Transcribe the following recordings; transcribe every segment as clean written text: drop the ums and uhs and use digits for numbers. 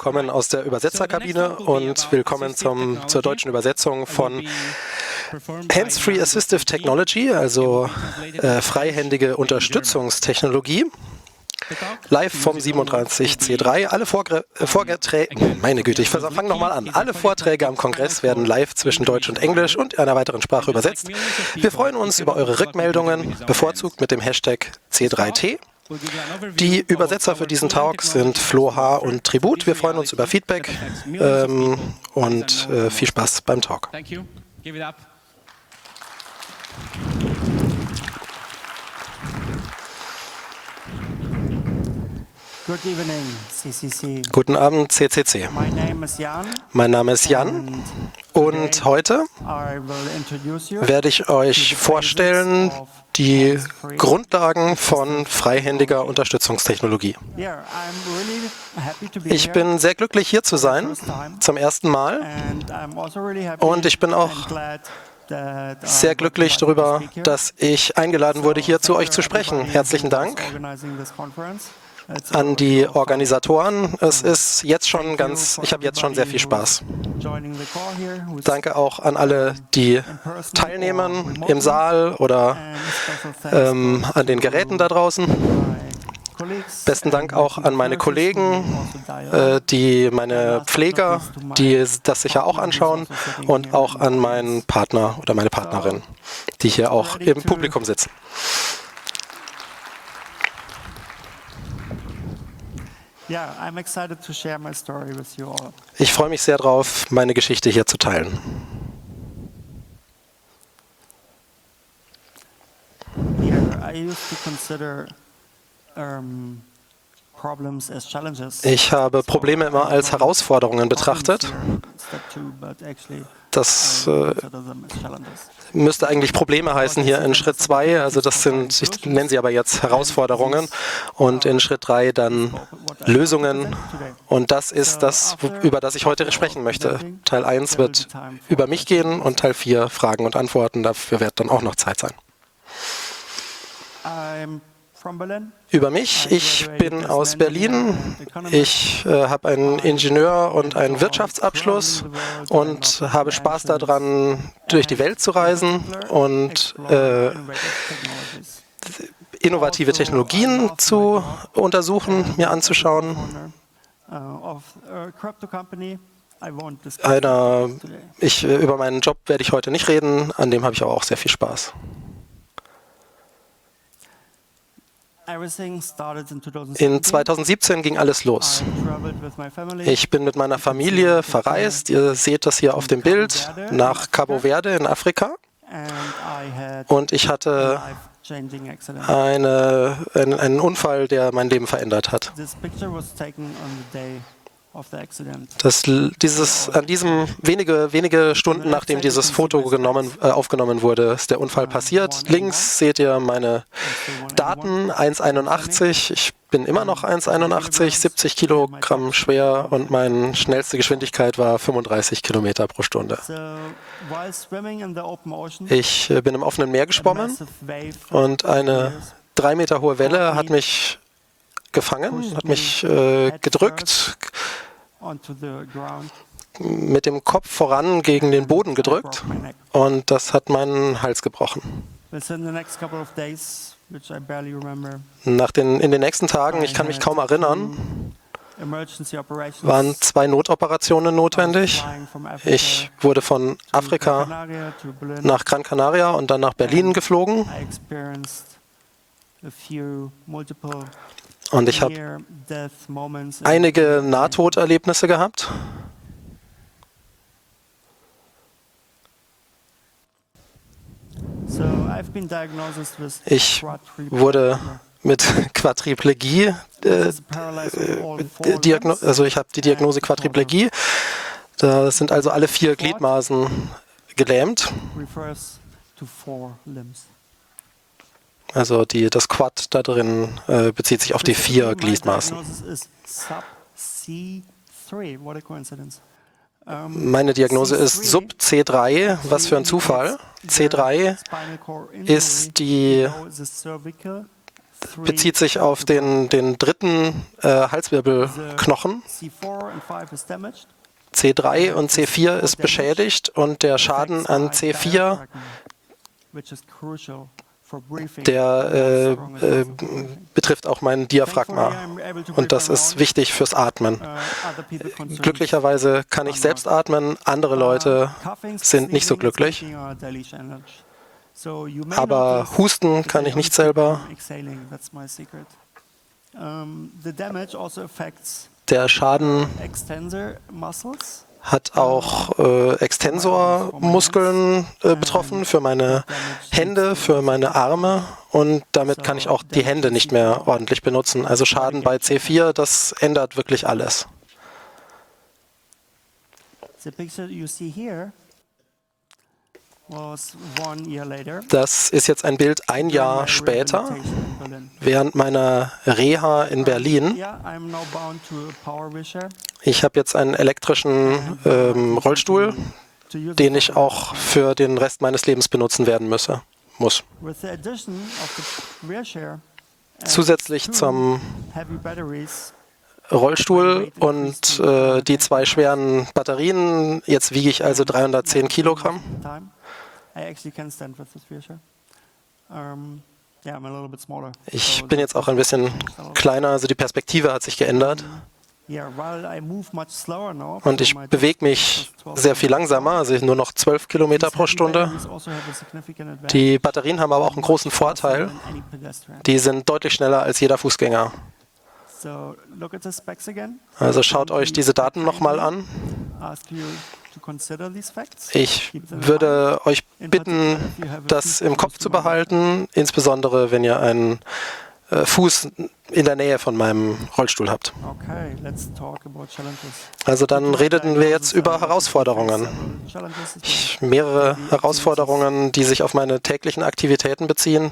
willkommen aus der Übersetzerkabine und willkommen zur deutschen Übersetzung von Hands-Free Assistive Technology, also freihändige Unterstützungstechnologie. Live vom 37C3. Alle Vorträge, meine Güte, ich fange nochmal an. Alle Vorträge am Kongress werden live zwischen Deutsch und Englisch und einer weiteren Sprache übersetzt. Wir freuen uns über eure Rückmeldungen, bevorzugt mit dem Hashtag C3T. Die Übersetzer für diesen Talk sind Flo H. und Tribut. Wir freuen uns über Feedback und viel Spaß beim Talk. Good evening, CCC. Guten Abend, CCC. Mein Name ist Jan und heute werde ich euch vorstellen die Grundlagen von freihändiger Unterstützungstechnologie. Ich bin sehr glücklich, hier zu sein, zum ersten Mal, und ich bin auch sehr glücklich darüber, dass ich eingeladen wurde, hier zu euch zu sprechen. Herzlichen Dank an die Organisatoren. Ich habe jetzt schon sehr viel Spaß. Danke auch an alle, die teilnehmen im Saal oder an den Geräten da draußen. Besten Dank auch an meine Kollegen, meine Pfleger, die das sicher auch anschauen, und auch an meinen Partner oder meine Partnerin, die hier auch im Publikum sitzen. Ich freue mich sehr darauf, meine Geschichte hier zu teilen. Ich habe Probleme immer als Herausforderungen betrachtet. Das müsste eigentlich Probleme heißen hier in Schritt 2. Also ich nenne sie aber jetzt Herausforderungen. Und in Schritt 3 dann Lösungen. Und das ist das, über das ich heute sprechen möchte. Teil 1 wird über mich gehen und Teil 4 Fragen und Antworten. Dafür wird dann auch noch Zeit sein. Über mich. Ich bin aus Berlin. Ich habe einen Ingenieur- und einen Wirtschaftsabschluss und habe Spaß daran, durch die Welt zu reisen und innovative Technologien zu untersuchen, mir anzuschauen. Über meinen Job werde ich heute nicht reden, an dem habe ich aber auch sehr viel Spaß. In 2017 ging alles los. Ich bin mit meiner Familie verreist. Ihr seht das hier auf dem Bild, nach Cabo Verde in Afrika. Und ich hatte einen Unfall, der mein Leben verändert hat. Wenige Stunden nachdem dieses Foto aufgenommen wurde, ist der Unfall passiert. Links seht ihr meine Daten, 1,81. Ich bin immer noch 1,81, 70 Kilogramm schwer und meine schnellste Geschwindigkeit war 35 Kilometer pro Stunde. Ich bin im offenen Meer geschwommen und eine 3 Meter hohe Welle hat mich gefangen, hat mich gedrückt, mit dem Kopf voran gegen den Boden gedrückt, und das hat meinen Hals gebrochen. In den nächsten Tagen, ich kann mich kaum erinnern, waren 2 Notoperationen notwendig. Ich wurde von Afrika nach Gran Canaria und dann nach Berlin geflogen. Und ich habe einige Nahtoderlebnisse gehabt. Ich wurde mit Quadriplegie also ich habe die Diagnose Quadriplegie. Da sind also alle 4 Gliedmaßen gelähmt. Also das Quad da drin bezieht sich auf die 4 Gliedmaßen. Meine Diagnose ist Sub-C3. Was für ein Zufall. C3 ist die bezieht sich auf den dritten Halswirbelknochen. C3 und C4 ist beschädigt und der Schaden an C4, der betrifft auch mein Diaphragma und das ist wichtig fürs Atmen. Glücklicherweise kann ich selbst atmen, andere Leute sind nicht so glücklich. Aber husten kann ich nicht selber. Der Schaden hat auch Extensormuskeln betroffen für meine Hände, für meine Arme und damit kann ich auch die Hände nicht mehr ordentlich benutzen. Also Schaden bei C4, das ändert wirklich alles. Das ist jetzt ein Bild ein Jahr später, während meiner Reha in Berlin. Ich habe jetzt einen elektrischen Rollstuhl, den ich auch für den Rest meines Lebens benutzen werden muss. Zusätzlich zum Rollstuhl und die 2 schweren Batterien, jetzt wiege ich also 310 Kilogramm. Ich bin jetzt auch ein bisschen kleiner, also die Perspektive hat sich geändert. Und ich bewege mich sehr viel langsamer, also nur noch 12 Kilometer pro Stunde. Die Batterien haben aber auch einen großen Vorteil. Die sind deutlich schneller als jeder Fußgänger. Also schaut euch diese Daten nochmal an. Ich würde euch bitten, das im Kopf zu behalten, insbesondere wenn ihr einen Fuß in der Nähe von meinem Rollstuhl habt. Also dann redeten wir jetzt über Herausforderungen. Mehrere Herausforderungen, die sich auf meine täglichen Aktivitäten beziehen.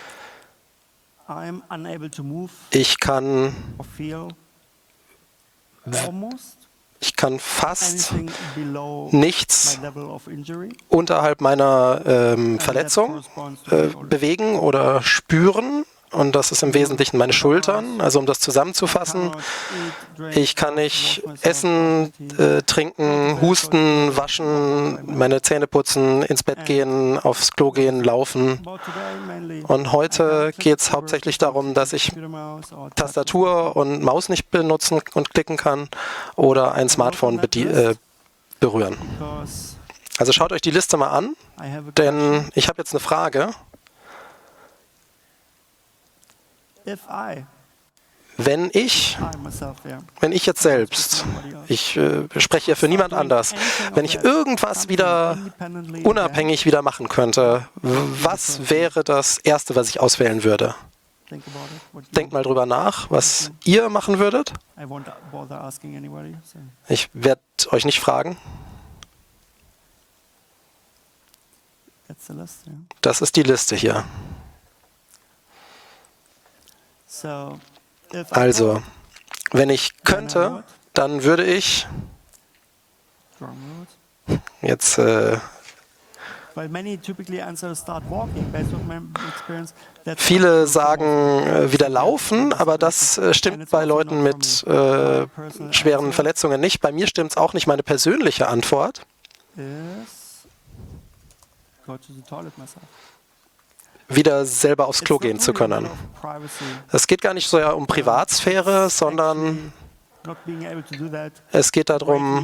Ich kann fast nichts unterhalb meiner Verletzung bewegen oder spüren. Und das ist im Wesentlichen meine Schultern. Also um das zusammenzufassen, ich kann nicht essen, trinken, husten, waschen, meine Zähne putzen, ins Bett gehen, aufs Klo gehen, laufen. Und heute geht es hauptsächlich darum, dass ich Tastatur und Maus nicht benutzen und klicken kann oder ein Smartphone berühren. Also schaut euch die Liste mal an, denn ich habe jetzt eine Frage. Wenn ich jetzt selbst, ich spreche ja für niemand anders, wenn ich irgendwas wieder unabhängig wieder machen könnte, was wäre das Erste, was ich auswählen würde? Denkt mal drüber nach, was ihr machen würdet. Ich werde euch nicht fragen. Das ist die Liste hier. Also, wenn ich könnte, dann würde ich jetzt viele sagen wieder laufen, aber das stimmt bei Leuten mit schweren Verletzungen nicht. Bei mir stimmt es auch nicht. Meine persönliche Antwort wieder selber aufs Klo gehen zu können. Es geht gar nicht so um Privatsphäre, sondern es geht darum,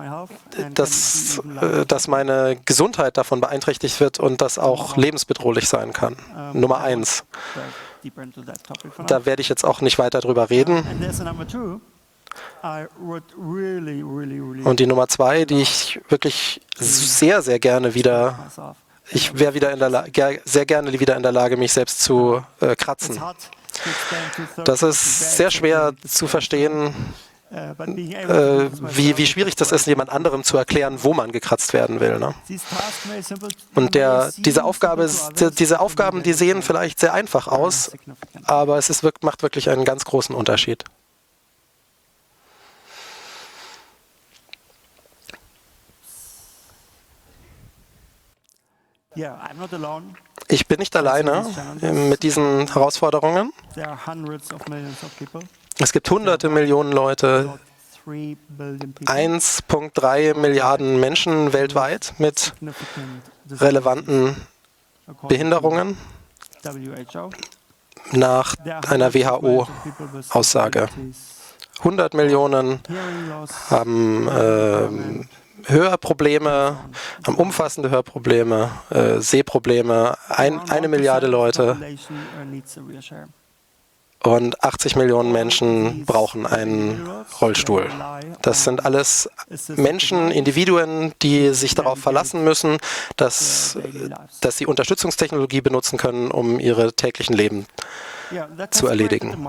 dass meine Gesundheit davon beeinträchtigt wird und das auch lebensbedrohlich sein kann. Nummer 1. Da werde ich jetzt auch nicht weiter drüber reden. Und die Nummer 2, die ich wirklich sehr, sehr gerne wieder... Ich wäre sehr gerne wieder in der Lage, mich selbst zu kratzen. Das ist sehr schwer zu verstehen, wie schwierig das ist, jemand anderem zu erklären, wo man gekratzt werden will. Ne? Und diese Aufgaben, die sehen vielleicht sehr einfach aus, aber macht wirklich einen ganz großen Unterschied. Ich bin nicht alleine mit diesen Herausforderungen. Es gibt hunderte Millionen Leute, 1,3 Milliarden Menschen weltweit mit relevanten Behinderungen nach einer WHO-Aussage. 100 Millionen haben Hörprobleme, haben umfassende Hörprobleme, Sehprobleme, 1 Milliarde Leute und 80 Millionen Menschen brauchen einen Rollstuhl. Das sind alles Menschen, Individuen, die sich darauf verlassen müssen, dass sie Unterstützungstechnologie benutzen können, um ihre täglichen Leben zu erledigen.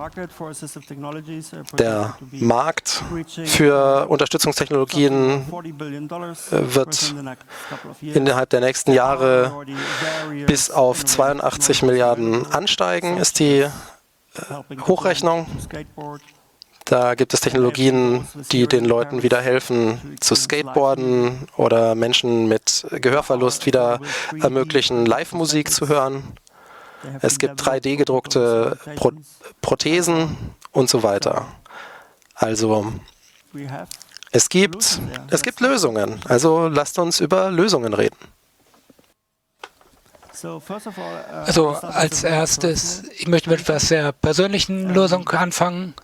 Der Markt für Unterstützungstechnologien wird innerhalb der nächsten Jahre bis auf 82 Milliarden ansteigen, ist die Hochrechnung. Da gibt es Technologien, die den Leuten wieder helfen, zu skateboarden oder Menschen mit Gehörverlust wieder ermöglichen, Live-Musik zu hören. Es gibt 3D-gedruckte Prothesen und so weiter. Also es gibt Lösungen. Also lasst uns über Lösungen reden. Also als erstes, ich möchte mit etwas sehr persönlichen Lösungen anfangen.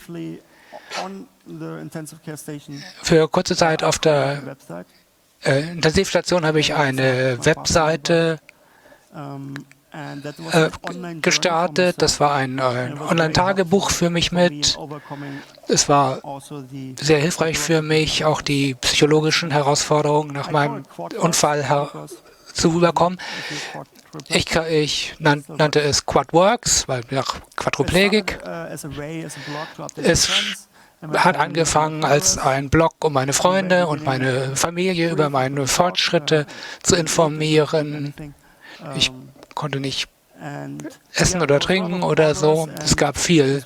Für kurze Zeit auf der Intensivstation habe ich eine Webseite gestartet. Das war ein Online-Tagebuch für mich mit. Es war sehr hilfreich für mich, auch die psychologischen Herausforderungen nach meinem Unfall zu überkommen. Ich nannte es QuadWorks, weil nach Quadriplegik. Es hat angefangen als ein Blog, um meine Freunde und meine Familie über meine Fortschritte zu informieren. Ich konnte nicht essen oder trinken oder so. Es gab viele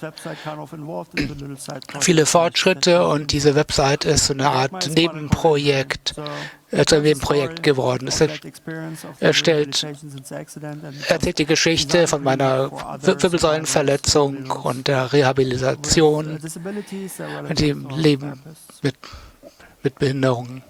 Fortschritte und diese Website ist so eine Art Nebenprojekt, zu einem Nebenprojekt geworden. Es erzählt die Geschichte von meiner Wirbelsäulenverletzung und der Rehabilitation und dem Leben mit Behinderungen.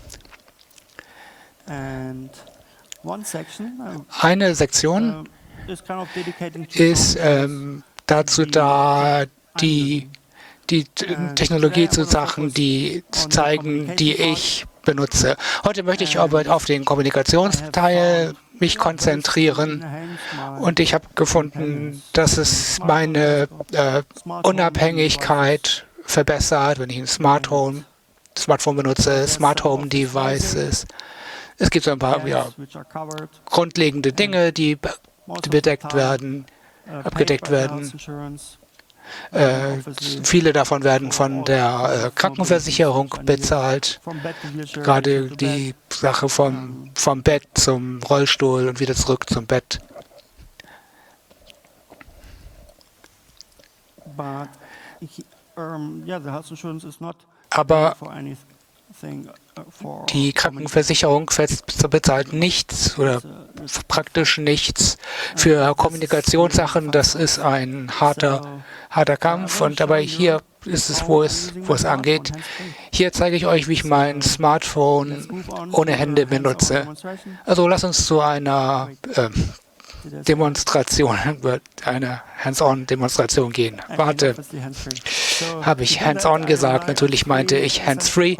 Eine Sektion ist dazu da, die Technologie zu Sachen, die zeigen, die ich benutze. Heute möchte ich aber auf den Kommunikationsteil mich konzentrieren und ich habe gefunden, dass es meine Unabhängigkeit verbessert, wenn ich ein Smartphone benutze, Smart Home Devices. Es gibt so ein paar grundlegende Dinge, die abgedeckt werden. Viele davon werden von der Krankenversicherung bezahlt. Gerade die Sache vom Bett zum Rollstuhl und wieder zurück zum Bett. Aber die Krankenversicherung bezahlt nichts oder praktisch nichts für Kommunikationssachen. Das ist ein harter Kampf. Und dabei hier ist es, wo es angeht. Hier zeige ich euch, wie ich mein Smartphone ohne Hände benutze. Also lasst uns zu einer Demonstration, eine Hands-on-Demonstration gehen. Warte, habe ich Hands-on gesagt? Natürlich meinte ich Hands-free.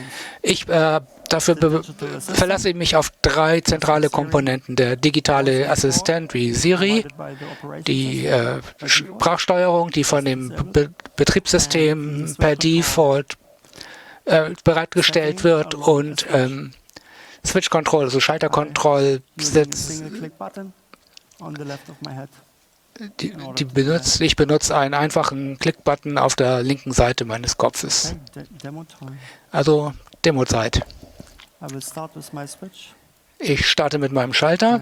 Dafür verlasse ich mich auf 3 zentrale Komponenten. Der digitale Assistent wie Siri, die Sprachsteuerung, die von dem Betriebssystem per Default bereitgestellt wird und Switch Control, also Schalterkontroll, ich benutze einen einfachen Klickbutton auf der linken Seite meines Kopfes. Also Demozeit. Ich starte mit meinem Schalter.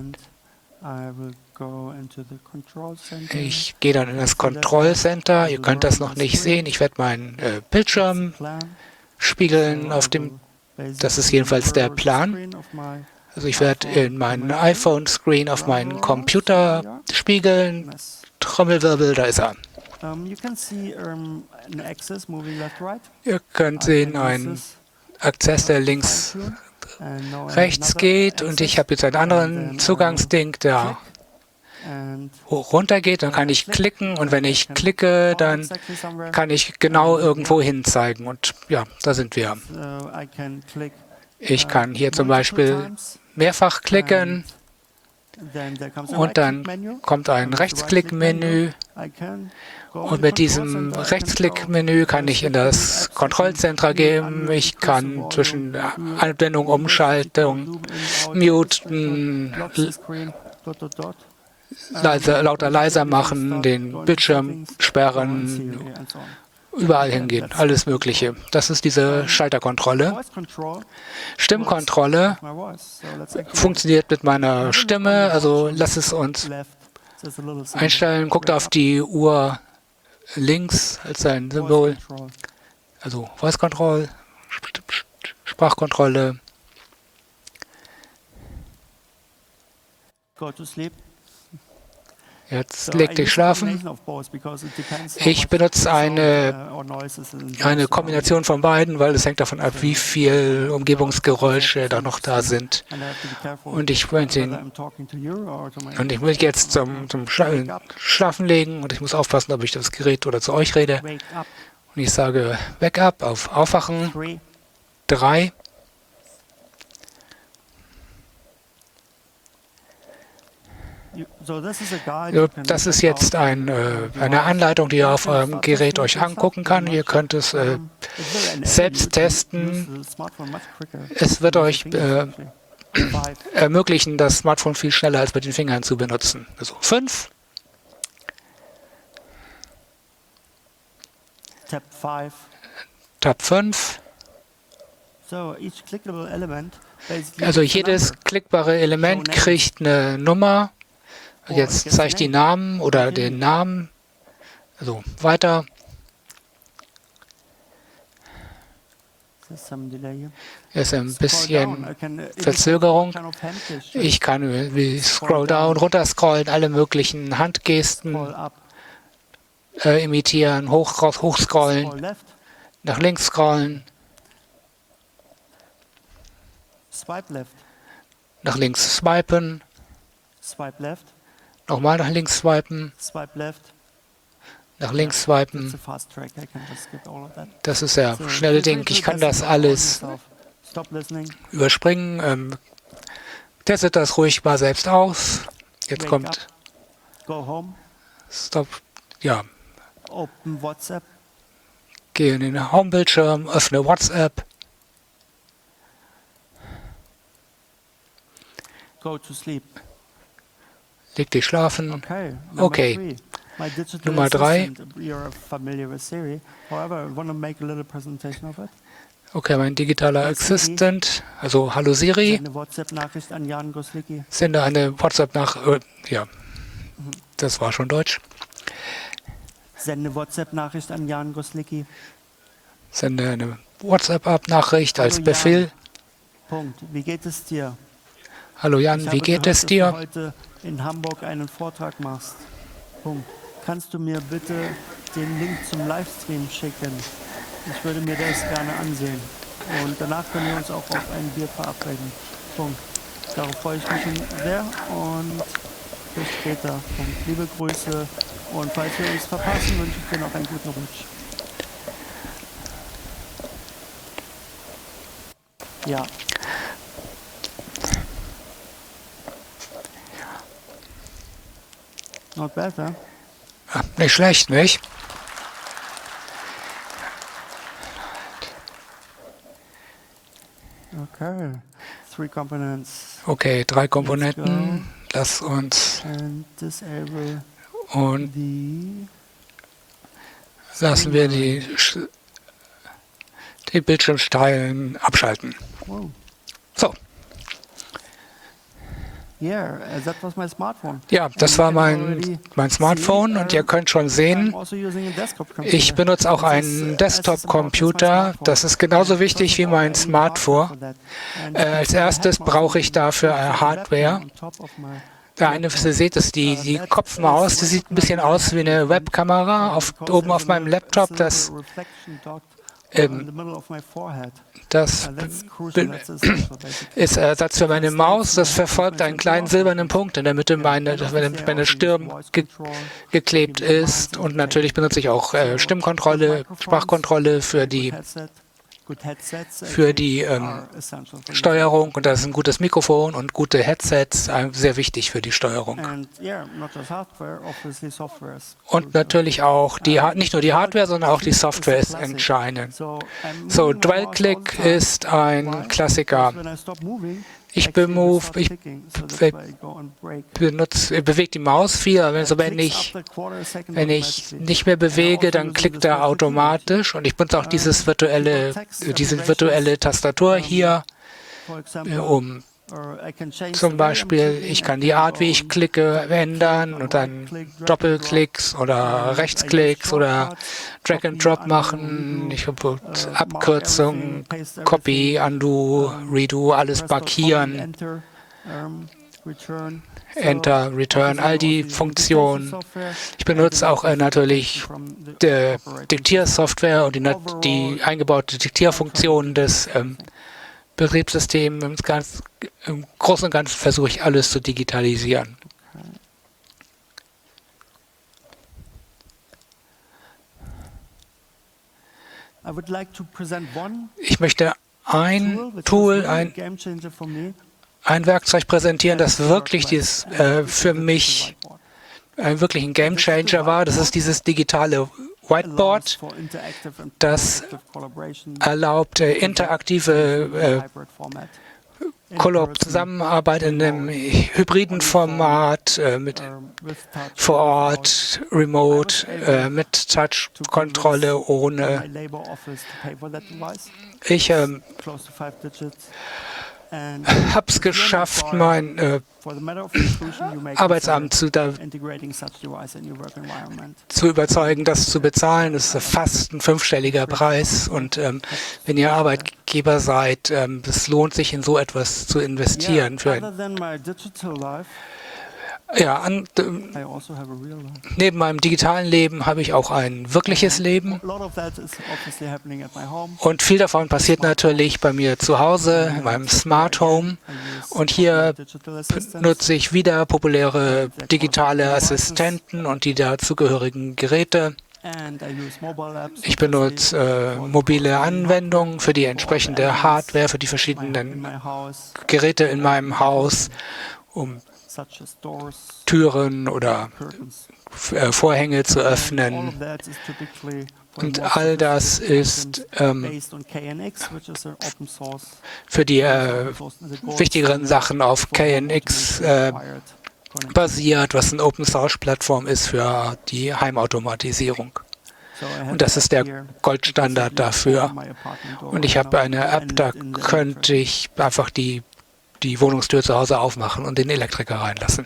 Ich gehe dann in das Control Center. Ihr könnt das noch nicht sehen. Ich werde meinen Bildschirm spiegeln auf dem. Das ist jedenfalls der Plan. Also ich werde in meinen iPhone-Screen auf meinen Computer spiegeln, Trommelwirbel, da ist er. You can see an axis moving left, right. Ihr könnt sehen einen Akzess, der links rechts geht, und ich habe jetzt einen anderen Zugangsding, der runter geht. Dann kann ich klicken, und wenn ich klicke, dann kann ich genau irgendwo hin zeigen, und ja, da sind wir. Ich kann hier zum Beispiel mehrfach klicken, und dann kommt ein Rechtsklickmenü, und mit diesem Rechtsklickmenü kann ich in das Kontrollzentrum gehen. Ich kann zwischen Anwendung, Umschaltung, Muten, lauter, leiser machen, den Bildschirm sperren, überall hingehen, alles Mögliche. Das ist diese Schalterkontrolle. Stimmkontrolle funktioniert mit meiner Stimme, also lass es uns einstellen. Guckt auf die Uhr links als ein Symbol, also Voice Control, Sprachkontrolle. Go to sleep. Jetzt leg dich schlafen. Ich benutze eine Kombination von beiden, weil es hängt davon ab, wie viel Umgebungsgeräusche da noch da sind. Und ich will jetzt zum Schlafen legen, und ich muss aufpassen, ob ich das Gerät oder zu euch rede. Und ich sage Wake up auf Aufwachen. 3. Das ist jetzt eine Anleitung, die ihr auf eurem Gerät euch angucken kann. Ihr könnt es selbst testen. Es wird euch ermöglichen, das Smartphone viel schneller als mit den Fingern zu benutzen. Also 5. Tab 5. Also jedes klickbare Element kriegt eine Nummer. Jetzt zeige ich die Namen oder den Namen. Also weiter. Ist ein bisschen Verzögerung. Ich kann wie Scroll down, runter scrollen, alle möglichen Handgesten imitieren, hochscrollen, nach links scrollen, nach links swipen, nochmal nach links swipen, nach links swipen. Das ist ja schnelle Ding. Ich kann das alles überspringen. Testet das ruhig mal selbst aus. Jetzt kommt Stop. Ja. Gehe in den Homebildschirm, öffne WhatsApp. Leg dich schlafen. Okay. Nummer 3. Okay, mein digitaler Assistent. Also, hallo Siri. Sende eine WhatsApp-Nachricht. Ja, das war schon Deutsch. Sende WhatsApp-Nachricht an Jan Goslicki. Sende eine WhatsApp-Nachricht als Befehl. Punkt. Wie geht es dir? Hallo Jan, wie geht es dir? Dass du heute in Hamburg einen Vortrag machst. Punkt. Kannst du mir bitte den Link zum Livestream schicken? Ich würde mir das gerne ansehen. Und danach können wir uns auch auf ein Bier verabreden. Punkt. Darauf freue ich mich schon sehr und bis später. Punkt. Liebe Grüße und falls wir uns verpassen, wünsche ich dir noch einen guten Rutsch. Ja. Not bad, huh? Nicht schlecht, nicht? Okay. 3 components. Okay, 3 Komponenten. Lass uns und lassen wir die Bildschirmsteilen abschalten. So. Ja, das war mein Smartphone und ihr könnt schon sehen, ich benutze auch einen Desktop-Computer. Das ist genauso wichtig wie mein Smartphone. Als erstes brauche ich dafür Hardware. Der eine, was ihr seht, ist die Kopfmaus. Die sieht ein bisschen aus wie eine Webkamera oben auf meinem Laptop. Das ist Ersatz für meine Maus. Das verfolgt einen kleinen silbernen Punkt in der Mitte, meine Stirn geklebt ist. Und natürlich benutze ich auch Stimmkontrolle, Sprachkontrolle für die Steuerung. Und das ist ein gutes Mikrofon und gute Headsets, sehr wichtig für die Steuerung. Und natürlich auch nicht nur die Hardware, sondern auch die Software ist entscheidend. So, Dwell-Click ist ein Klassiker. Ich bewege die Maus viel, aber wenn ich nicht mehr bewege, dann klickt er automatisch. Und ich benutze auch diese virtuelle Tastatur hier, um zum Beispiel, ich kann die Art, wie ich klicke, ändern und dann Doppelklicks oder Rechtsklicks oder Drag and Drop machen. Ich habe Abkürzungen, Copy, Undo, Redo, alles markieren. Enter, Return, all die Funktionen. Ich benutze auch natürlich die Diktiersoftware und die eingebaute Diktierfunktion des Betriebssystems. Im Großen und Ganzen versuche ich alles zu digitalisieren. Ich möchte ein Tool, ein Werkzeug präsentieren, das wirklich für mich wirklich ein Gamechanger war. Das ist dieses digitale Whiteboard, das erlaubt interaktive Zusammenarbeit in einem hybriden Format, vor Ort, remote, mit Touch-Kontrolle, ohne. Ich habe es geschafft, mein Arbeitsamt zu überzeugen, das zu bezahlen. Das ist fast ein 5-stelliger Preis. Und wenn ihr Arbeitgeber seid, es lohnt sich, in so etwas zu investieren. Neben meinem digitalen Leben habe ich auch ein wirkliches Leben. Und viel davon passiert natürlich bei mir zu Hause, in meinem Smart Home. Und hier nutze ich wieder populäre digitale Assistenten und die dazugehörigen Geräte. Ich benutze mobile Anwendungen für die entsprechende Hardware, für die verschiedenen Geräte in meinem Haus, um Türen oder Vorhänge zu öffnen. Und all das ist für die wichtigeren Sachen auf KNX basiert, was eine Open-Source-Plattform ist für die Heimautomatisierung. Und das ist der Goldstandard dafür. Und ich habe eine App, da könnte ich einfach die Wohnungstür zu Hause aufmachen und den Elektriker reinlassen.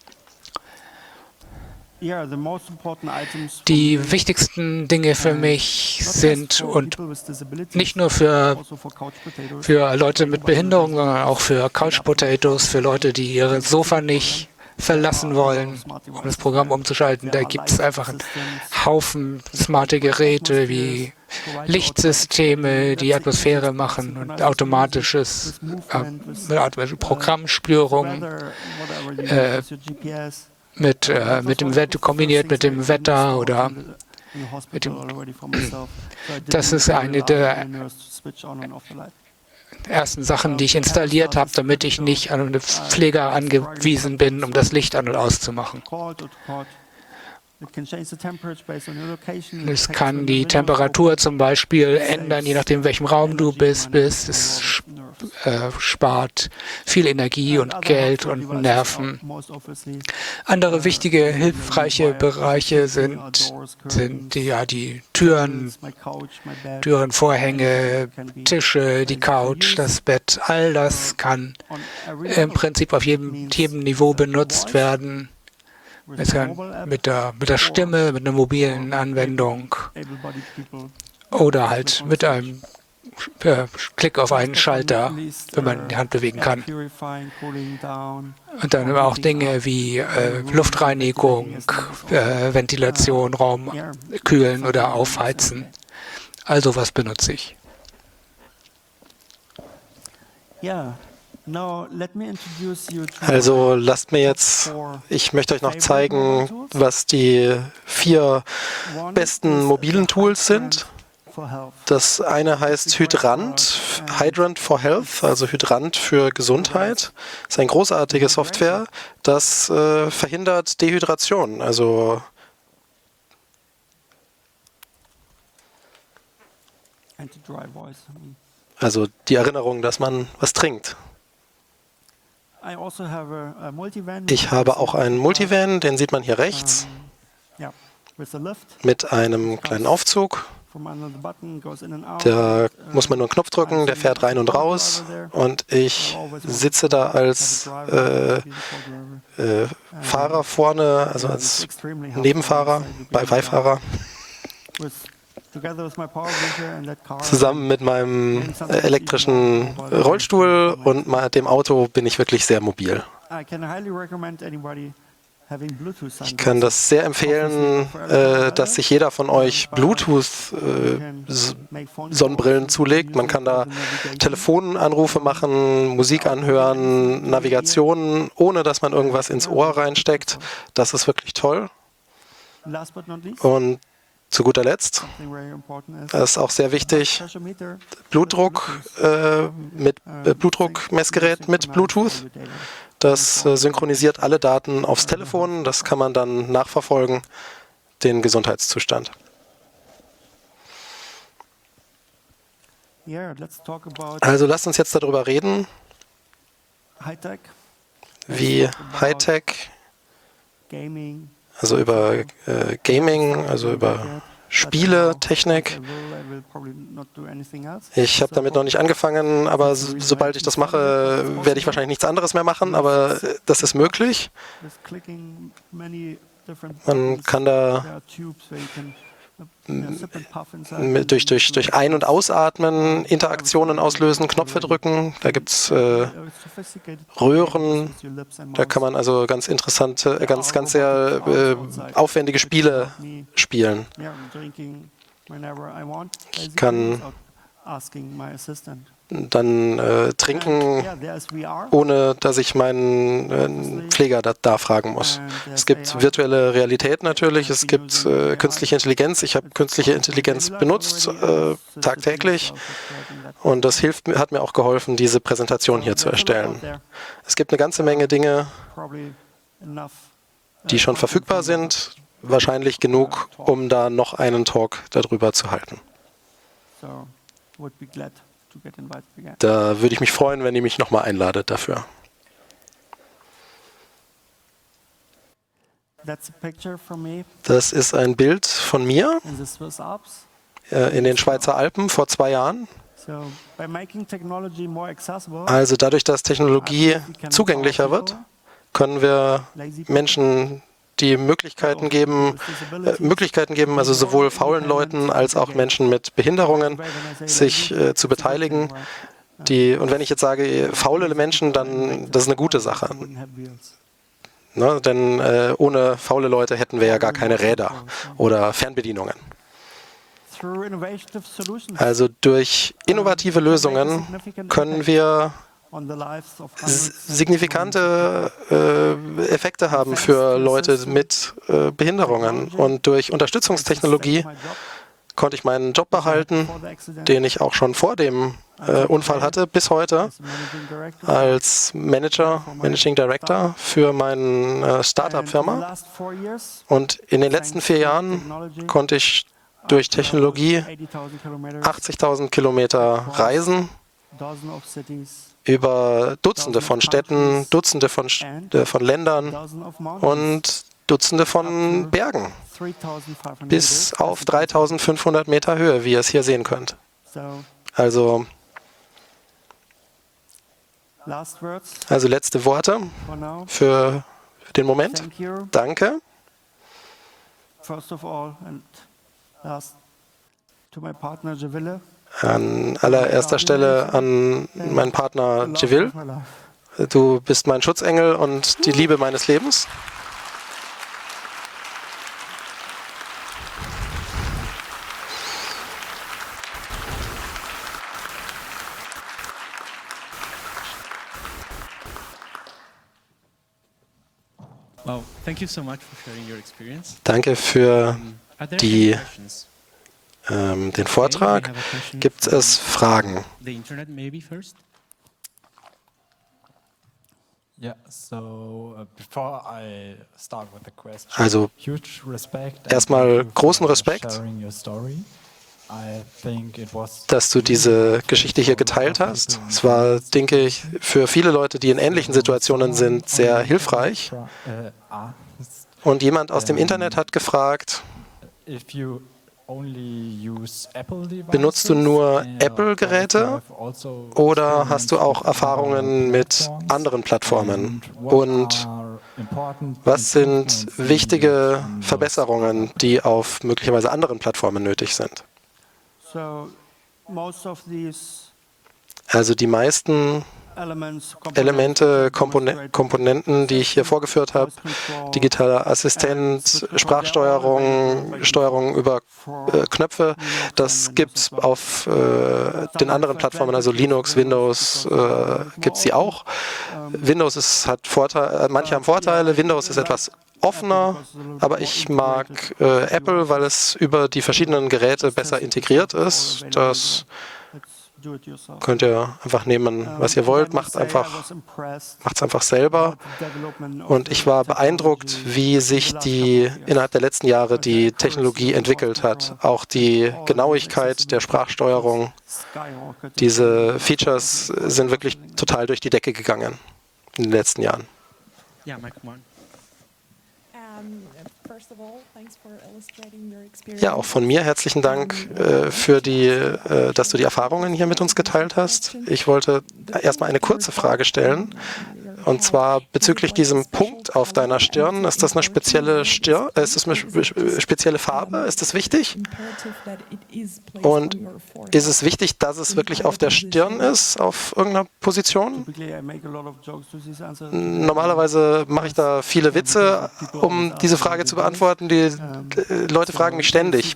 Die wichtigsten Dinge für mich sind, und nicht nur für Leute mit Behinderung, sondern auch für Couch Potatoes, für Leute, die ihre Sofa nicht verlassen wollen, um das Programm umzuschalten. Da gibt es einfach einen Haufen smarte Geräte wie Lichtsysteme, die Atmosphäre machen und automatische Programmspürung kombiniert mit dem Wetter oder das ist eine der ersten Sachen, die ich installiert habe, damit ich nicht an einen Pfleger angewiesen bin, um das Licht an- und auszumachen. Es kann die Temperatur zum Beispiel ändern, je nachdem, in welchem Raum du bist. Es spart viel Energie und Geld und Nerven. Andere wichtige, hilfreiche Bereiche sind die Türen, Vorhänge, Tische, die Couch, das Bett. All das kann im Prinzip auf jedem Niveau benutzt werden. Es kann mit der Stimme, mit einer mobilen Anwendung oder halt mit einem Klick auf einen Schalter, wenn man die Hand bewegen kann. Und dann auch Dinge wie Luftreinigung, Ventilation, Raum kühlen oder aufheizen. Also was benutze ich. Also lasst mir jetzt, ich möchte euch noch zeigen, was die 4 besten mobilen Tools sind. Das eine heißt Hydrant, Hydrant for Health, also Hydrant für Gesundheit. Das ist eine großartige Software, das verhindert Dehydration. Also die Erinnerung, dass man was trinkt. Ich habe auch einen Multivan, den sieht man hier rechts, mit einem kleinen Aufzug. Da muss man nur einen Knopf drücken, der fährt rein und raus und ich sitze da als Fahrer vorne, also als Nebenfahrer, Beifahrer, zusammen mit meinem elektrischen Rollstuhl und dem Auto bin ich wirklich sehr mobil. Ich kann das sehr empfehlen, dass sich jeder von euch Bluetooth-Sonnenbrillen zulegt. Man kann da Telefonanrufe machen, Musik anhören, Navigationen, ohne dass man irgendwas ins Ohr reinsteckt. Das ist wirklich toll. Und zu guter Letzt, das ist auch sehr wichtig, Blutdruckmessgerät mit Bluetooth. Das synchronisiert alle Daten aufs Telefon. Das kann man dann nachverfolgen, den Gesundheitszustand. Also lasst uns jetzt darüber reden, wie Hightech, also über Gaming, also über Spieletechnik. Ich habe damit noch nicht angefangen, aber sobald ich das mache, werde ich wahrscheinlich nichts anderes mehr machen, aber das ist möglich. Man kann da durch Ein- und Ausatmen Interaktionen auslösen, Knöpfe drücken. Da gibt es Röhren. Da kann man also ganz interessante, ganz sehr aufwendige Spiele spielen. Ich kann dann trinken, ohne dass ich meinen Pfleger da fragen muss. Es gibt virtuelle Realität natürlich, es gibt künstliche Intelligenz. Ich habe künstliche Intelligenz benutzt, tagtäglich. Und das hat mir auch geholfen, diese Präsentation hier zu erstellen. Es gibt eine ganze Menge Dinge, die schon verfügbar sind. Wahrscheinlich genug, um da noch einen Talk darüber zu halten. Da würde ich mich freuen, wenn ihr mich nochmal einladet dafür. Das ist ein Bild von mir in den Schweizer Alpen vor 2 Jahren. Also dadurch, dass Technologie zugänglicher wird, können wir Menschen die Möglichkeiten geben, also sowohl faulen Leuten als auch Menschen mit Behinderungen, sich zu beteiligen. Und wenn ich jetzt sage, faule Menschen, dann das ist eine gute Sache. Ne? Denn ohne faule Leute hätten wir ja gar keine Räder oder Fernbedienungen. Also durch innovative Lösungen können wir signifikante Effekte haben für Leute mit Behinderungen. Und durch Unterstützungstechnologie konnte ich meinen Job behalten, den ich auch schon vor dem Unfall hatte, bis heute, als Managing Director für meine Startup-Firma. Und in den letzten 4 Jahren konnte ich durch Technologie 80.000 Kilometer reisen, über Dutzende von Städten, Dutzende von Ländern und Dutzende von Bergen, bis auf 3.500 Meter Höhe, wie ihr es hier sehen könnt. Also letzte Worte für den Moment. Danke. An allererster Stelle an meinen Partner Jivil. Du bist mein Schutzengel und die Liebe meines Lebens. Wow, thank you so much for sharing your experience. Danke für Are there die, any questions? den Vortrag. Okay, we have a question Gibt from es Fragen? The internet maybe first? Yeah, so before I start with the question, Also huge respect and erstmal thank you großen for Respekt, sharing your story. I think it was dass du diese Geschichte hier geteilt hast. Es war, denke ich, für viele Leute, die in ähnlichen Situationen sind, sehr hilfreich. Und jemand aus dem Internet hat gefragt, if you only use Apple benutzt du nur devices, Apple-Geräte also oder hast du auch Erfahrungen mit anderen Plattformen? Und was sind wichtige Verbesserungen, die auf möglicherweise anderen Plattformen nötig sind? So most of these Also die meisten Elemente, Komponenten, die ich hier vorgeführt habe, digitaler Assistent, Sprachsteuerung, Steuerung über Knöpfe, das gibt es auf den anderen Plattformen, also Linux, Windows, gibt es die auch. Windows hat Vorteile, manche haben Vorteile, Windows ist etwas offener, aber ich mag Apple, weil es über die verschiedenen Geräte besser integriert ist. Das könnt ihr einfach nehmen, was ihr wollt, macht es einfach selber. Und ich war beeindruckt, wie sich innerhalb der letzten Jahre die Technologie entwickelt hat. Auch die Genauigkeit der Sprachsteuerung. Diese Features sind wirklich total durch die Decke gegangen in den letzten Jahren. Ja, Mike, come on. Ja, auch von mir herzlichen Dank dass du die Erfahrungen hier mit uns geteilt hast. Ich wollte erstmal eine kurze Frage stellen. Und zwar bezüglich diesem Punkt auf deiner Stirn. Ist das eine spezielle Stirn? Ist das eine spezielle Farbe? Ist das wichtig? Und ist es wichtig, dass es wirklich auf der Stirn ist, auf irgendeiner Position? Normalerweise mache ich da viele Witze, um diese Frage zu beantworten. Die Leute fragen mich ständig.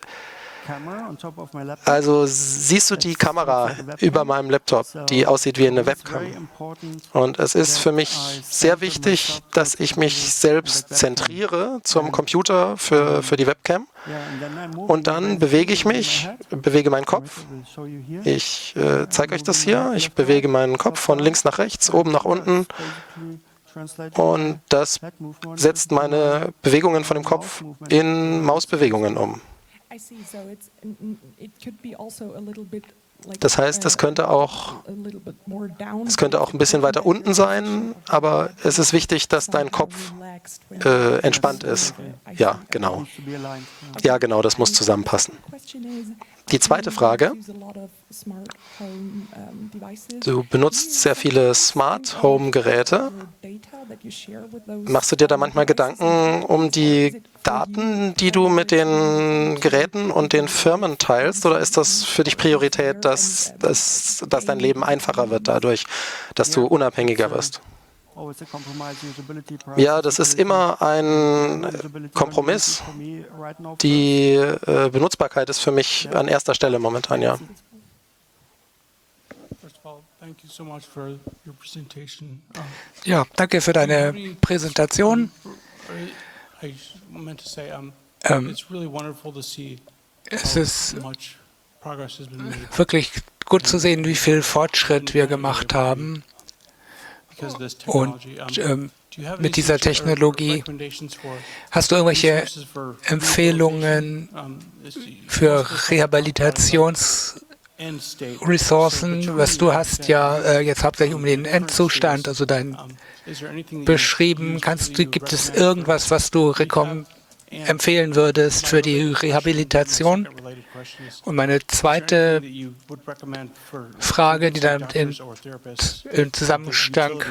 Also siehst du die Kamera über meinem Laptop, die aussieht wie eine Webcam. Und es ist für mich sehr wichtig, dass ich mich selbst zentriere zum Computer für die Webcam. Und dann bewege ich mich, bewege meinen Kopf. Ich zeige euch das hier. Ich bewege meinen Kopf von links nach rechts, oben nach unten. Und das setzt meine Bewegungen von dem Kopf in Mausbewegungen um. Das heißt, es könnte auch ein bisschen weiter unten sein, aber es ist wichtig, dass dein Kopf entspannt ist. Ja, genau. Ja, genau, das muss zusammenpassen. Die zweite Frage. Du benutzt sehr viele Smart Home Geräte. Machst du dir da manchmal Gedanken um die Daten, die du mit den Geräten und den Firmen teilst? Oder ist das für dich Priorität, dass dein Leben einfacher wird dadurch, dass du unabhängiger wirst? Ja, das ist immer ein Kompromiss. Die Benutzbarkeit ist für mich an erster Stelle momentan, ja. Ja, danke für deine Präsentation. Es ist wirklich gut zu sehen, wie viel Fortschritt wir gemacht haben. Und mit dieser Technologie, hast du irgendwelche Empfehlungen für Rehabilitationsressourcen? Was du hast ja jetzt hauptsächlich um den Endzustand, also beschrieben. Gibt es irgendwas, was du empfehlen würdest für die Rehabilitation? Und meine zweite Frage, die dann im Zusammenhang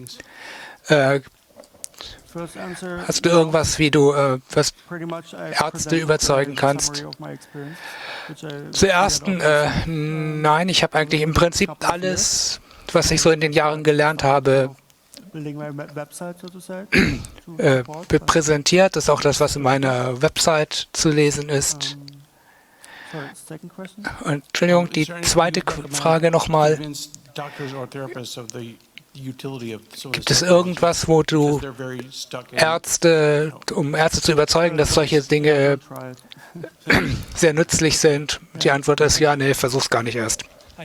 hast du irgendwas, wie du was Ärzte überzeugen kannst? Zur ersten, nein, ich habe eigentlich im Prinzip alles was ich so in den Jahren gelernt habe, präsentiert. Das ist auch das, was in meiner Website zu lesen ist. Und, Entschuldigung, die zweite Frage nochmal. Gibt es irgendwas, wo du um Ärzte zu überzeugen, dass solche Dinge sehr nützlich sind? Die Antwort ist ja, nee, versuch's gar nicht erst.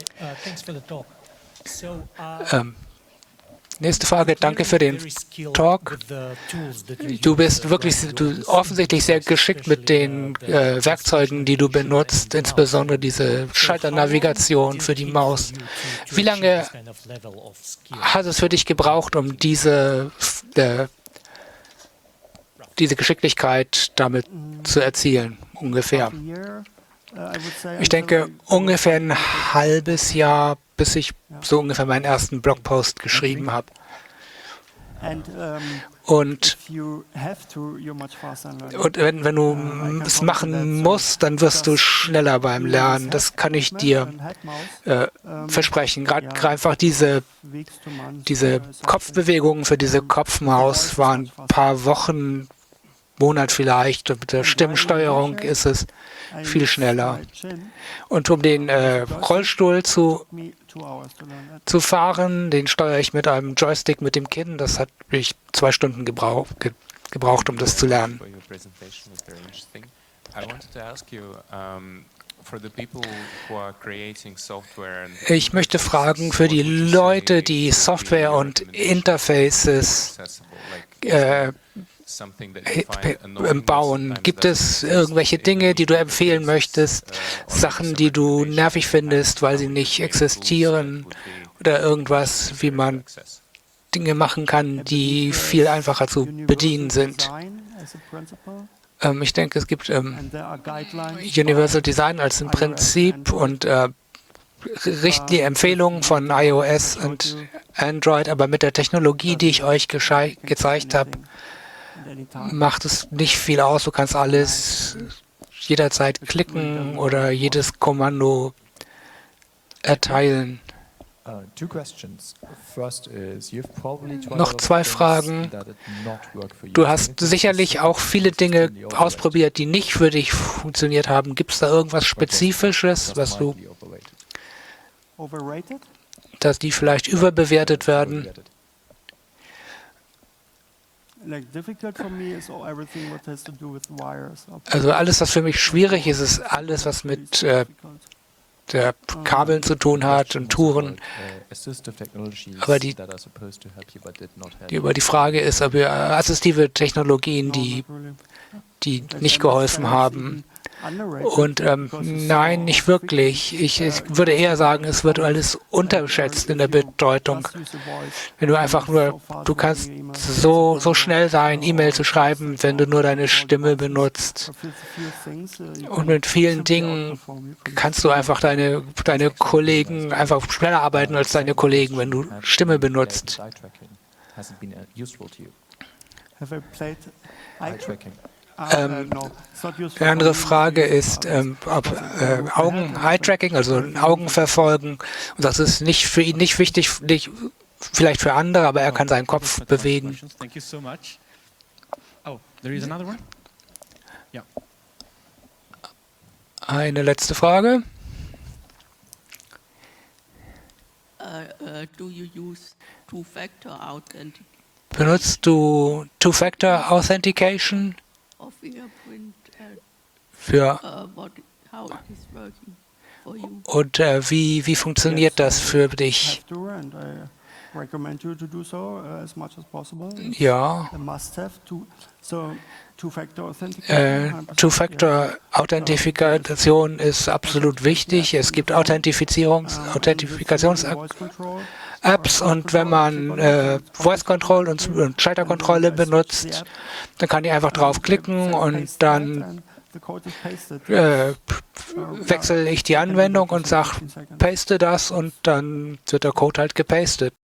Nächste Frage, danke für den Talk. Du bist offensichtlich sehr geschickt mit den Werkzeugen, die du benutzt, insbesondere diese Schalternavigation für die Maus. Wie lange hat es für dich gebraucht, um diese Geschicklichkeit damit zu erzielen, ungefähr? Ich denke, ungefähr ein halbes Jahr, bis ich so ungefähr meinen ersten Blogpost geschrieben habe. Und wenn du es machen musst, dann wirst du schneller beim Lernen. Das kann ich dir versprechen. Gerade einfach diese Kopfbewegungen für diese Kopfmaus waren ein paar Wochen, Monat vielleicht. Mit der Stimmsteuerung ist es viel schneller. Und um den Rollstuhl zu fahren, den steuere ich mit einem Joystick mit dem Kinn. Das hat mich 2 Stunden gebraucht, um das zu lernen. Ich möchte fragen, für die Leute, die Software und Interfaces bauen. Gibt es irgendwelche Dinge, die du empfehlen möchtest? Sachen, die du nervig findest, weil sie nicht existieren? Oder irgendwas, wie man Dinge machen kann, die viel einfacher zu bedienen sind? Ich denke, es gibt Universal Design als ein Prinzip und Empfehlungen von iOS und Android, aber mit der Technologie, die ich euch gezeigt habe, macht es nicht viel aus. Du kannst alles jederzeit klicken oder jedes Kommando erteilen. Noch 2 Fragen. Du hast sicherlich auch viele Dinge ausprobiert, die nicht für dich funktioniert haben. Gibt es da irgendwas Spezifisches, dass die vielleicht überbewertet werden? Also alles, was für mich schwierig ist, ist alles, was mit der Kabeln zu tun hat und Touren. Aber die Frage ist, ob wir assistive Technologien, die nicht geholfen haben. Und nein, nicht wirklich. Ich würde eher sagen, es wird alles unterschätzt in der Bedeutung. Wenn du einfach du kannst so schnell sein, E-Mail zu schreiben, wenn du nur deine Stimme benutzt. Und mit vielen Dingen kannst du einfach deine Kollegen einfach schneller arbeiten als deine Kollegen, wenn du Stimme benutzt. Eine andere Frage ist, ob Eye-Tracking, also Augenverfolgen, und das ist nicht für ihn nicht wichtig, vielleicht für andere, aber er kann seinen Kopf bewegen. Eine letzte Frage. Benutzt du Two-Factor Authentication? Und wie funktioniert das für dich? Ja. Two-Factor-Authentifikation ist absolut wichtig. Es gibt Authentifikations-Apps und wenn man Voice Control und Schalterkontrolle benutzt, dann kann ich einfach draufklicken und dann wechsle ich die Anwendung und sage, paste das und dann wird der Code halt gepastet.